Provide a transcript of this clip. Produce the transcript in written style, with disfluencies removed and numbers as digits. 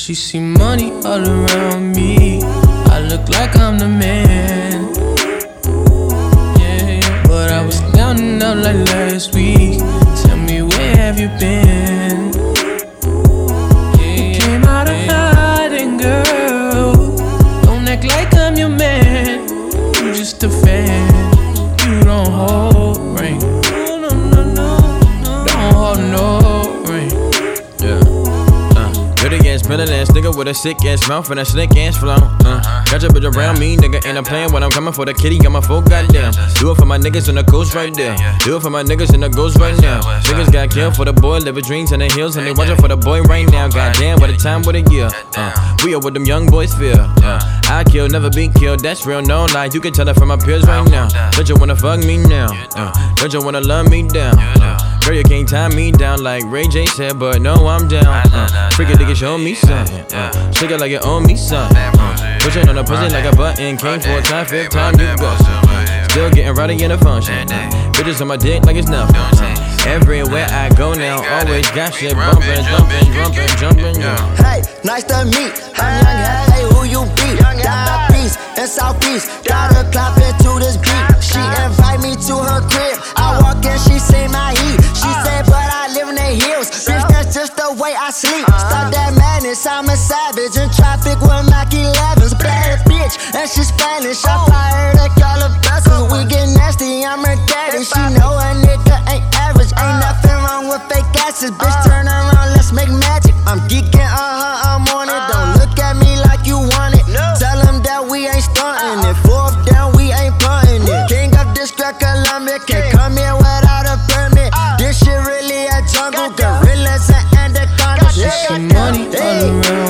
She see money all around me. I look like I'm the man. Yeah, but I was down and out like last week. Tell me, where have you been? You came out of hiding, girl. Don't act like I'm your man. You just a fan. You don't hold ring. Don't hold no ring. Dirty ass, better ass nigga with a sick ass mouth and a slick ass flow. Got your bitch around me, nigga, and I'm playing when I'm coming for the kitty. Got my full goddamn. Do it for my niggas in the coast right there. Do it for my niggas in the ghost right now. Niggas got killed for the boy, living dreams in the hills, and they watching for the boy right now. Goddamn, what a time, what a year. We are what them young boys feel. I kill, never be killed, that's real, no lie. You can tell it from my peers right now. Don't you wanna fuck me now? Don't you wanna love me down? Girl, you can't tie me down like Ray J said, but no, I'm down. Freak it, nigga, show me something. Shake it like you owe me something. Pushing on a pussy like a button. Came for a time, fifth time you go. Still getting rowdy in the function. Bitches on my dick like it's nothing. Everywhere I go now, always got shit bumping, jumping. Hey, nice to meet. I'm young, hey, who you be? Down East and Southeast. Got her clapping to this beat. She invite me to her crib. I walk in, she say my heat. She said, but I live in the hills. Bitch, that's just the way I sleep. Stop that madness, I'm a savage. In traffic with Mac 11s. Bad bitch, and she Spanish. I fired at all the vessels. We get nasty, I'm her daddy. She know a nigga ain't average. Ain't nothing wrong with fake asses. Bitch, turn around, let's make magic. I'm geeking, I'm on it. Don't look at me like you want it. Tell them that we ain't stunting it. Fourth down, we ain't punting it. King of District Columbia, can't come here without a permit. This shit really a jungle. Gorillas and anacondas. She see money all around